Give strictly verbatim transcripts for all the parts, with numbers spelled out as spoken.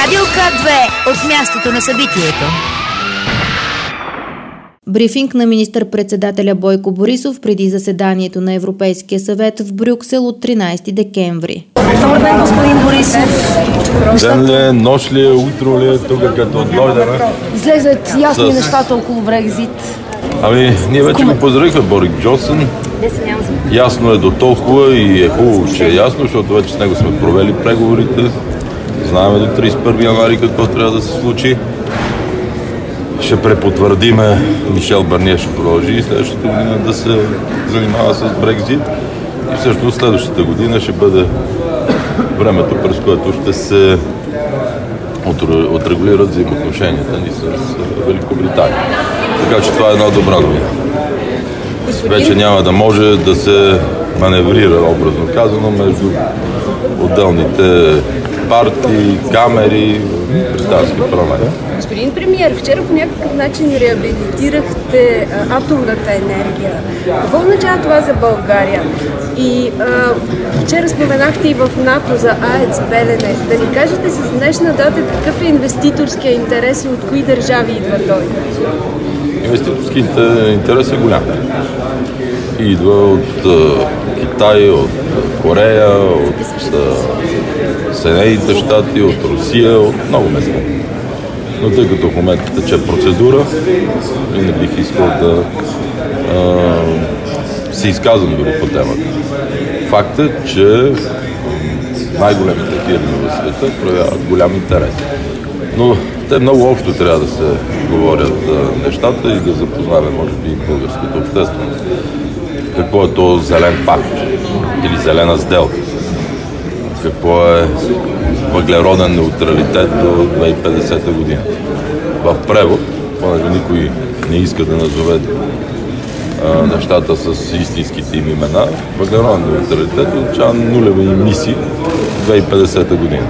Радио К две от мястото на събитието. Брифинг на министър-председателя Бойко Борисов преди заседанието на Европейския съвет в Брюксел от тринайсети декември. Добър ден, господин Борисов. Ден ли е, нощ ли е, утро ли е, тук като дойдем? Излезат ясни с... нещата около Брекзит. Ами, ние вече го поздравихме Борис Джонсън. Ясно е до толкова и е хубаво, че е ясно, защото вече с него сме провели преговорите. Знаем до трийсет и първи януари какво трябва да се случи. Ще препотвърдиме, Мишел Барние ще продължи и следващата година да се занимава с Брекзит. И всъщност следващата година ще бъде времето, през което ще се отрегулират взаимоотношенията ни с Великобритания. Така че това е една добра новина. Вече няма да може да се маневрира, образно казано, между отделните партии, камери, британски парламент. Господин премиер, вчера по някакъв начин реабилитирахте а, атомната енергия. Какво означава това за България? И а, вчера споменахте и в НАТО за АЕЦ Белене. Да ни кажете с днешна дата какъв е инвеститорския интерес и от кои държави идва той? Инвеститорският интерес е голям. И идва от а, Китай, от Корея, от а, Съединените щати, от Русия, от много места. Но тъй като в момента тече процедура и не бих искал да а, се изказвам дори по темата. Факт е, че най-големите фирми в света проявяват голям интерес. Но те много общо трябва да се говорят а, нещата и да запознаваме, може би, българската общественост. Какво е то зелен пакт или зелена сделка? Какво е въглероден неутралитет до две хиляди и петдесета година. В превод, понеже никой не иска да назове а, нещата с истинските им имена, въглероден неутралитет означава нулеви емисии до две хиляди и петдесета година.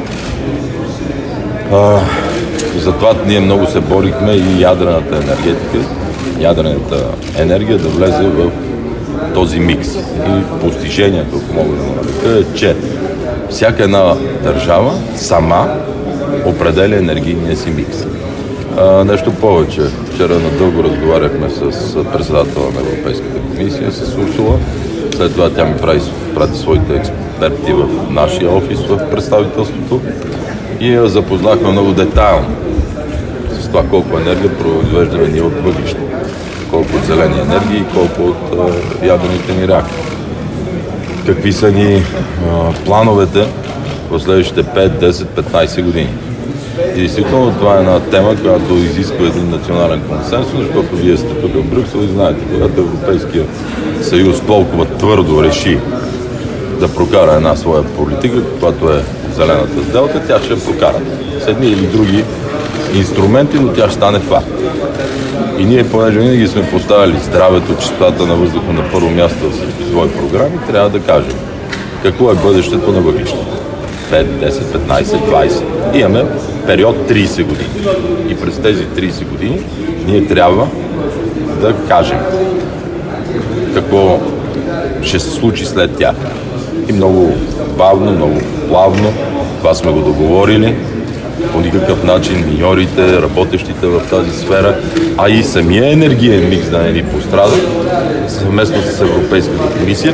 А, затова ние много се борихме и ядрената енергетика, ядрената енергия да влезе в този микс. И постижението, ако мога да го нарека, е, че всяка една държава сама определя енергийния си микс. А, нещо повече. Вчера надълго разговаряхме с председателя на Европейската комисия, с Урсула. След това тя ми прави, прати своите експерти в нашия офис, в представителството. И я запознахме много детайлно с това колко енергия произвеждаме ние от въглища, колко от зелени енергии, колко от а, ядрените ни реактори. Какви са ни а, плановете в следващите пет, десет, петнайсет години. И действително това е една тема, която изисква един национален консенсус, защото вие сте тук в Брюксел и знаете, когато Европейския съюз толкова твърдо реши да прокара една своя политика, която е зелената сделка, тя ще я прокара с едни или други инструменти, но тя ще стане факт. И ние, понеже винаги сме поставили здравето, чистотата на въздуха на първо място в всички свои програми, трябва да кажем какво е бъдещето на въглищата. пет, десет, петнайсет, двайсет. Имаме период трийсет години. И през тези трийсет години ние трябва да кажем какво ще се случи след тях. И много бавно, много плавно, това сме го договорили. По никакъв начин миньорите, работещите в тази сфера, а и самия енергиен микс да не ни пострада, съвместно с Европейската комисия,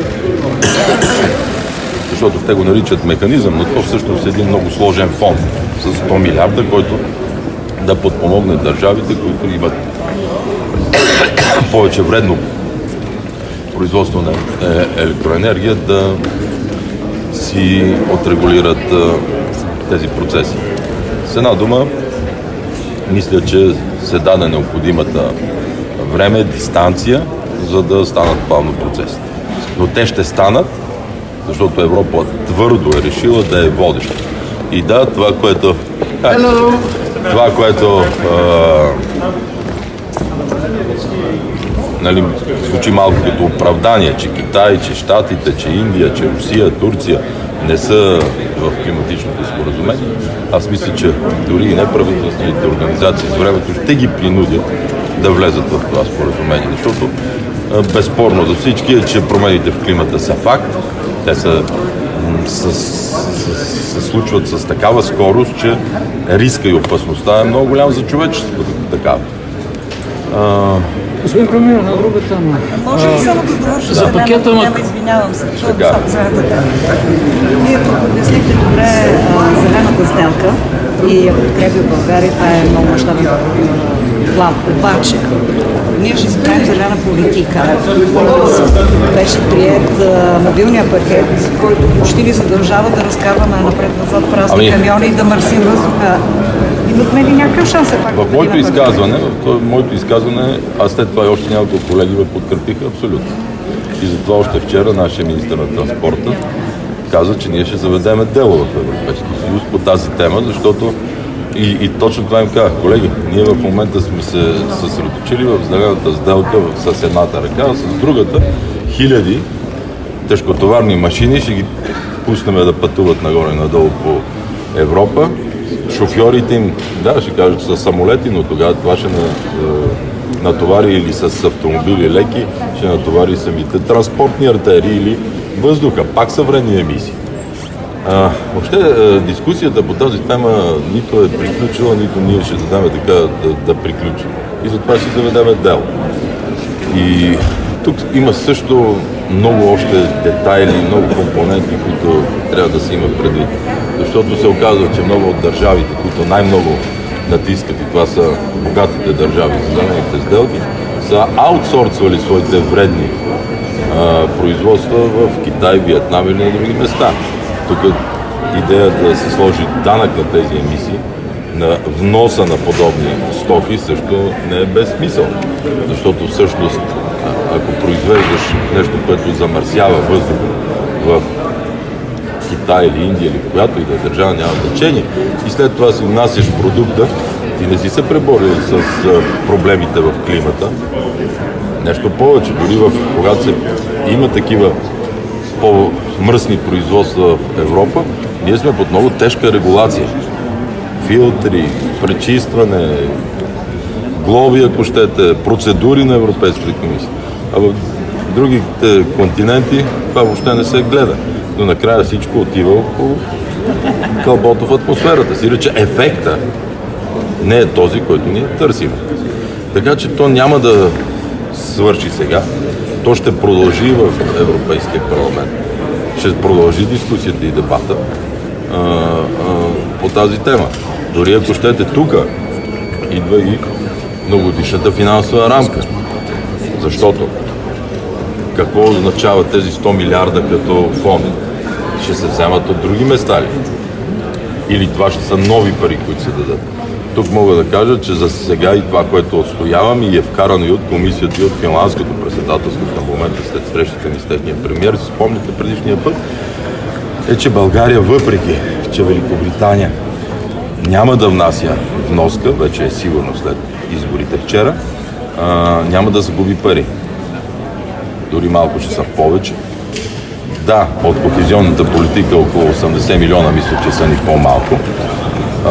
защото те го наричат механизъм, но то всъщност е един много сложен фонд с сто милиарда, който да подпомогне държавите, които имат повече вредно производство на електроенергия, да си отрегулират тези процеси. С една дума, мисля, че се даде необходимата време, дистанция, за да станат плавно процеси. Но те ще станат, защото Европа твърдо е решила да е водеща. И да, това, което... Hello. Това, което... А, нали, звучи малко като оправдание, че Китай, че Щатите, че Индия, че Русия, Турция не са в климатичното споразумение. Аз мисля, че дори и неправителствените организации с времето ще ги принудят да влезат в това споразумение, защото безспорно за всички е, че промените в климата са факт. Те са с се, се случват с такава скорост, че риска и опасността е много голям за човечеството. Такава. А... Господин премиер, на друга тема. Може ли само да довърша за пакета на... Извинявам се, защото Така. Вие тук обяснихте добре а, зелената сделка и ако подкрепи в България, това е много мащабен план. Обаче, ние ще си правим зелена политика. Беше прият а, мобилния пакет, който почти ни задължава да разкарваме напред-назад празни Ами... камиони и да мърсим въздуха. Имахме ли някакъв шанс? В моето изказване, в моето изказване, аз след това и още няколко колеги ме подкрепиха абсолютно. И затова още вчера нашия министър на транспорта каза, че ние ще заведеме дело в Европейския съюз по тази тема, защото и, и точно това им казах, колеги, ние в момента сме се съсредоточили в зелената сделка с едната ръка, а с другата хиляди тежкотоварни машини ще ги пуснем да пътуват нагоре и надолу по Европа. Шофьорите им, да, ще кажат, че са самолети, но тогава това ще натовари или с автомобили леки, ще натовари самите транспортни артерии или въздуха, пак са вредни емисии. А, въобще дискусията по тази тема нито е приключила, нито ние ще дадем така да, да приключи. И затова ще заведеме дело. И тук има също много още детайли, много компоненти, които трябва да се има предвид. Защото се оказва, че много от държавите, които най-много натискат, и това са богатите държави за зелените сделки, са аутсорсвали своите вредни а, производства в Китай, Виетнам или на други места. Тук идеята да се сложи данък на тези емисии, на вноса на подобни стоки също не е без смисъл. Защото всъщност, ако произвеждаш нещо, което замърсява въздуха в Китай или Индия или която и да е държава, няма значение, и след това си внасяш продукта, ти не си се преборил с проблемите в климата. Нещо повече, дори в, когато се има такива по-мръсни производства в Европа, ние сме под много тежка регулация. Филтри, пречистване, глоби, ако щете, процедури на Европейската комисия. А в другите континенти това въобще не се гледа. Но накрая всичко отива около кълбото в атмосферата. Си рече, ефекта не е този, който ние търсим. Така че то няма да свърши сега. То ще продължи в Европейския парламент. Ще продължи дискусията и дебата а, а, по тази тема. Дори ако щете тук, идва и многогодишната финансова рамка. Защото какво означава тези сто милиарда като фонд? Ще се вземат от други места ли? Или това ще са нови пари, които се дадат? Тук мога да кажа, че за сега и това, което отстоявам и е вкарано и от комисията, и от финландското председателство в момента след срещата ни с техния премиер, си спомните предишния път, е, че България, въпреки че Великобритания няма да внася вноска, вече е сигурно след изборите вчера, а, няма да загуби пари. Дори малко ще са повече. Да, от кохезионната политика около осемдесет милиона, мисля, че са ни по-малко. А,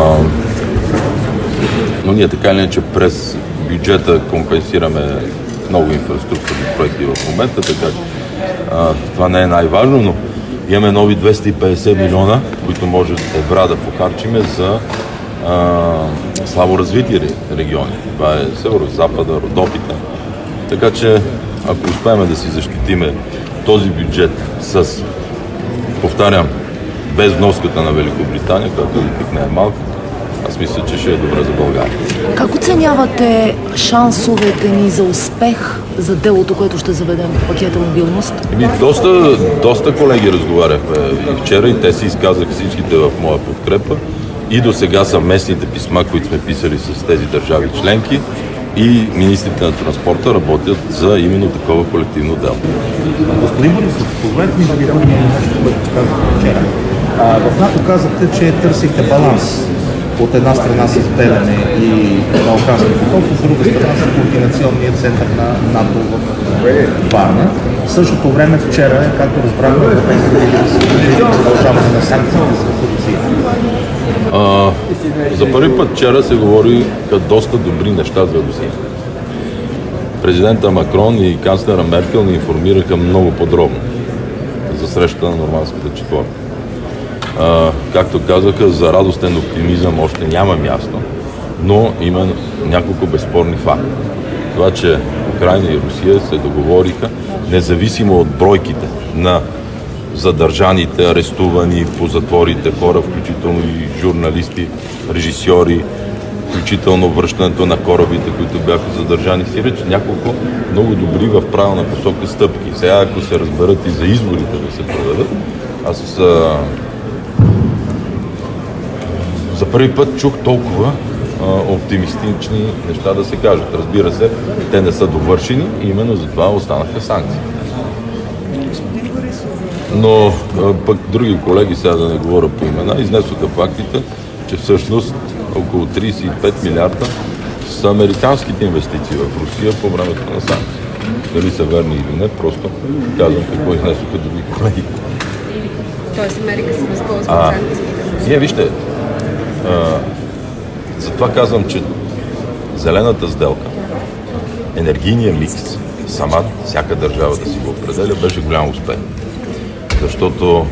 но ние така или иначе през бюджета компенсираме много инфраструктурни проекти в момента, така че а, това не е най-важно, но имаме нови двеста и петдесет милиона, които може евра да похарчиме за а, слабо развити региони. Това е Северо-Запада, Родопите. Така че ако успеем да си защитиме този бюджет с, повтарям, без вноската на Великобритания, която никак не е малко, аз мисля, че ще е добре за България. Как оценявате шансовете ни за успех за делото, което ще заведем в пакета мобилност? Еми, доста, доста колеги разговаряхме и вчера и те си изказах всичките в моя подкрепа. И до сега съвместните писма, които сме писали с тези държави членки, и министрите на транспорта работят за именно такова колективно дело. Господин Борисов, позволете ми да ви дам нещо, което казахте вчера. В НАТО казахте, че търсихте баланс. От една страна с Белене и Балкански поток, от друга страна с координационния център на НАТО в Варна. В същото време вчера, както разбрахме, Европейския съюз продължаване на санкциите за Русия. А, за първи път вчера се говори доста добри неща за Русия. Президента Макрон и канцлера Меркел ни информираха много подробно за срещата на нормандската четворка. А, както казаха, за радостен оптимизъм още няма място, но има няколко безспорни факти. Това, че Украйна и Русия се договориха, независимо от бройките на задържаните, арестувани по затворите хора, включително и журналисти, режисьори, включително връщането на корабите, които бяха задържани, си реч няколко много добри в правилна посока стъпки. Сега, ако се разберат и за изборите да се проведат, аз а, за първи път чух толкова а, оптимистични неща да се кажат. Разбира се, те не са довършени и именно за това останаха санкции. Но а, пък други колеги, сега да не говоря по имена, изнесоха фактите, че всъщност около трийсет и пет милиарда са американските инвестиции в Русия по времето на санкции. Дали са верни или не, просто казвам какво изнесоха други колеги. Тоест Америка се възползва от санкциите. Ние вижте, а, затова казвам, че зелената сделка, енергийния микс, сама всяка държава да си го определя, беше голям успех. Защото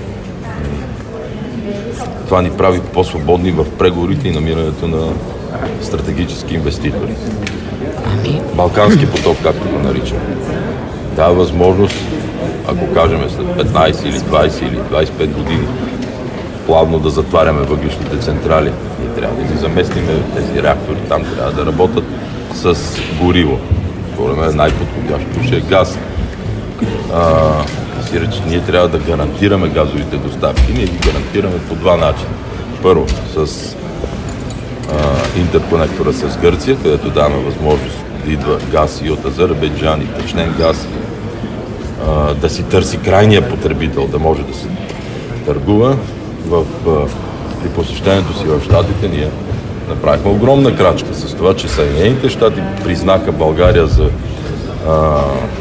това ни прави по-свободни в преговорите и намирането на стратегически инвеститори. Балкански поток, както го наричаме, дава възможност, ако кажем след петнайсет или двайсет или двайсет и пет години, плавно да затваряме въглищните централи. Ние трябва да ги заместим тези реактори, там трябва да работят с гориво. Според най-подходящото ще е газ. А, си реч, ние трябва да гарантираме газовите доставки. Ние ги гарантираме по два начина. Първо, с а, интерконектора с Гърция, където даваме възможност да идва газ и от Азербайджан, и втечнен газ, а, да си търси крайния потребител, да може да се търгува. В, а, при посещението си в Щатите ние направихме огромна крачка с това, че Съединените щати признаха България за а,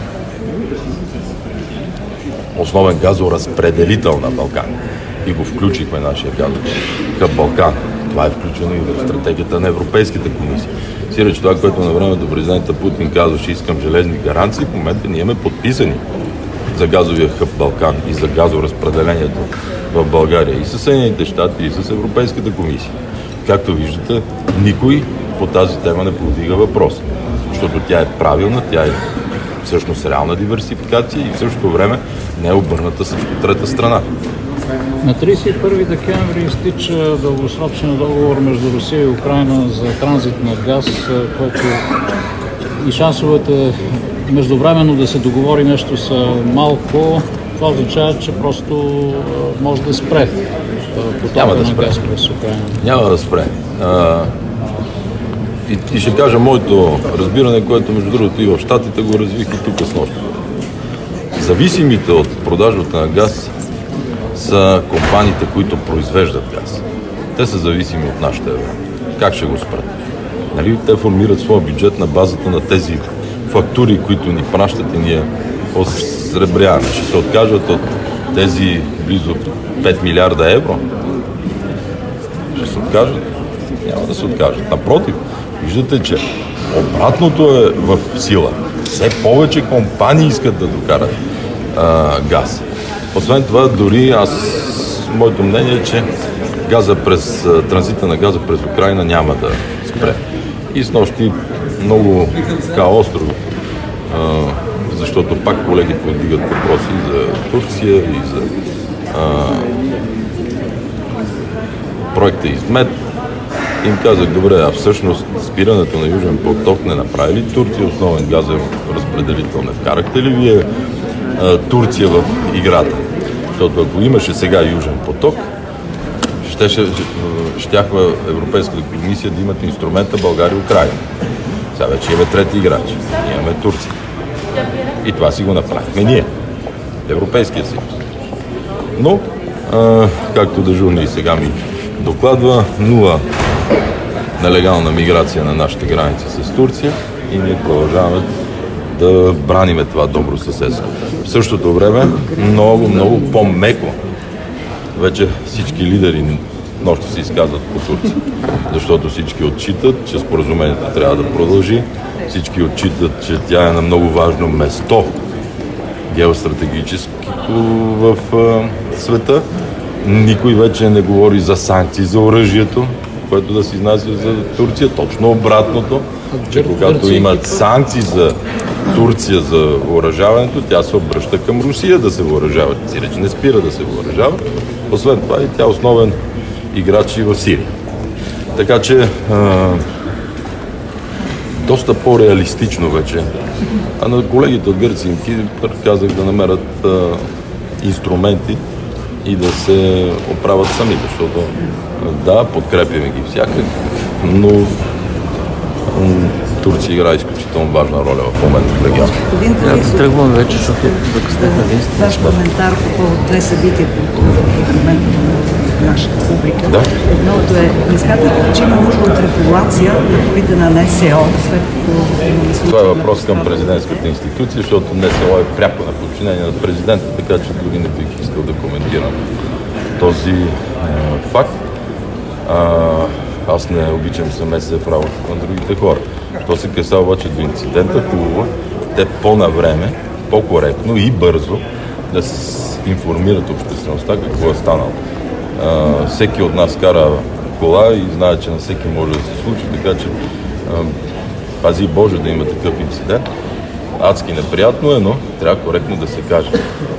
основен газоразпределител на Балкан и го включихме нашия газов Балкан. Това е включено и в стратегията на Европейската комисия. Сиреч това, което на времето президента Путин казваше, искам железни гаранции, в момента ние имаме подписани за газовия хъб Балкан и за газоразпределението в България и с Съединените щати, и с Европейската комисия. Както виждате, никой по тази тема не повдига въпрос, защото тя е правилна, тя е всъщност реална диверсификация и в същото време не е обърната срещу трета страна. На трийсет и първи декември изтича дългосрочен договор между Русия и Украйна за транзит на газ, който и шансовете междувременно да се договори нещо са малко. Това означава, че просто може да спре потока да на спре. газ през Украйна. Няма да спре. А, и, и ще кажа моето разбиране, което между другото и в Щатите го развих и тук с нощ. Зависимите от продажбата на газ са компаниите, които произвеждат газ. Те са зависими от нашата Европа. Как ще го спрат? Нали, те формират своя бюджет на базата на тези фактури, които ни пращат и ние осребряваме. Ще се откажат от тези близо пет милиарда евро. Ще се откажат? Няма да се откажат. Напротив, виждате, че обратното е в сила. Все повече компании искат да докарат а, газ. Освен това, дори аз, моето мнение е, че газа през, транзита на газа през Украйна няма да спре. И с нощи много така остро, а, защото пак колеги подигат въпроси за Турция и за а, проекта Измет. Им казах, добре, а всъщност спирането на Южен поток не направи ли Турция основен газов разпределител? Не вкарахте ли вие а, Турция в играта? Защото ако имаше сега Южен поток, щеше, щяхме Европейската комисия да имат инструмента България и Украйна. Сега вече имаме трети играч. Ние имаме Турция. И това си го направихме ние. Европейския съюз. Но, а, както дежурни сега ми докладва, нула нелегална миграция на нашите граници с Турция и ние продължаваме да браниме това добро съседство. В същото време много, много по-меко вече всички лидери нощи се изказват по Турция, защото всички отчитат, че споразумението трябва да продължи, всички отчитат, че тя е на много важно место геостратегически в а, света Никой вече не говори за санкции за оръжието, което да се изнася за Турция. Точно обратното, че когато имат санкции за Турция за въоръжаването, тя се обръща към Русия да се въоръжава. Сиреч не спира да се въоръжава. Освен това и тя е основен играч и в Сирия. Така че а, доста по-реалистично вече. А на колегите от Гърция и Кипър казах да намерят а, инструменти и да се оправят сами, защото да, подкрепяме ги всякак, но Турция играе изключително важна роля в момента в региона. Господин Борисов, тръгвам вече, защото закъснехме ви. Ваш коментар по повод две събития, които в момента на нашата публика. Да. Едното е, не смятате, че има нужда от регулация на колите на НСО, след като... Това е въпрос към президентската институция, защото НСО е пряко на подчинение на президента, така че дори не бих искал да коментирам този е, факт. А, аз не обичам се месеца в работата на другите хора. Що се каса обаче до инцидента, хубаво, те по-навреме, по-коректно и бързо да се информират обществеността какво е станало. А, всеки от нас кара кола и знае, че на всеки може да се случи, така че а, пази Боже да има такъв инцидент. Адски неприятно е, но трябва коректно да се каже.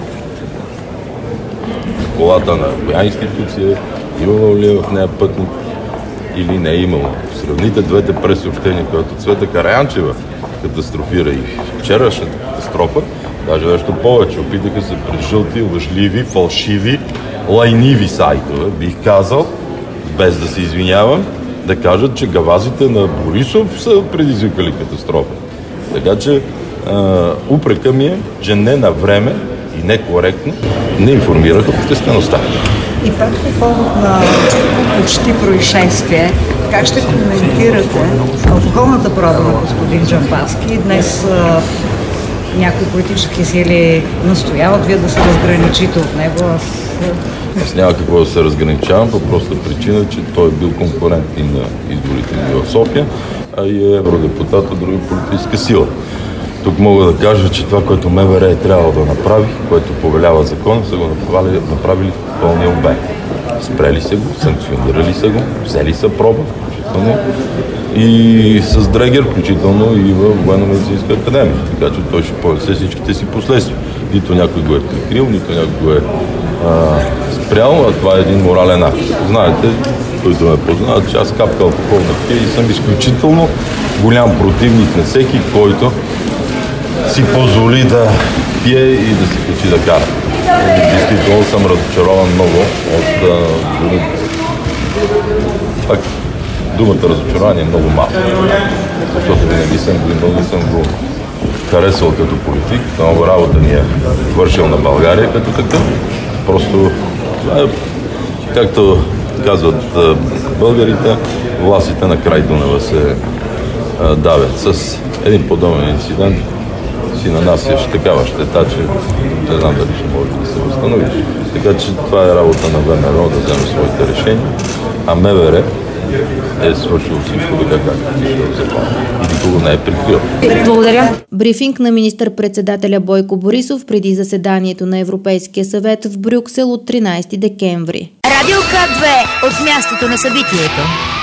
Колата на коя институция, имало ли в нея пътник или не е имало. Сравните двете пресъобщения, които Цвета Караянчева катастрофира и вчерашната катастрофа, даже нещо повече. Опитаха се пред жълти, лъжливи, фалшиви, лайниви сайтове, бих казал, без да се извинявам, да кажат, че гавазите на Борисов са предизвикали катастрофа. Така че а, упрека ми е, че не на време и некоректно не информираха обществеността. И пак по повод на почти происшествие, как ще коментирате алкохолната проба на господин Джамбазки? Днес а, някои политически сили настояват вие да се разграничите от него. Аз, Аз няма какво да се разграничавам по проста причина, че той е бил конкурент и на изборите в София, а и е евродепутат от друга политическа сила. Тук мога да кажа, че това, което МВР е трябвало да направи, което повелява закона, са го направили, направили в пълния обем. Спрели са го, санкционирали са го, взели са проба, включително и с дрегер, включително и в Военно-медицинска академия. Така че той ще понесе всичките си последствия. Нито някой го е прикрил, нито някой го е а, спрял, а това е един морален акт. Знаете, които ме познават, че аз капка алкохол на пия и съм изключително голям противник на всеки, който си позволи да пие и да се качи да кара. Действително съм разочарован много от дори... Пак, думата разочарование е много малко, защото винаги съм го имал и съм го харесвал като политик. Много работа ни е вършил на България като такъв. Просто, е, както казват българите, властите на край Дунава се а, давят. С един подобен инцидент си нанасяш такава щета, че не знам дали ще може да се възстановиш. Така че това е работа на ВМРО да вземе своите решения, а МВР е свършил всичко така, както е в закона и никого не е прикрил. Благодаря. Брифинг на министър-председателя Бойко Борисов преди заседанието на Европейския съвет в Брюксел от тринайсети декември. Радио К две от мястото на събитието.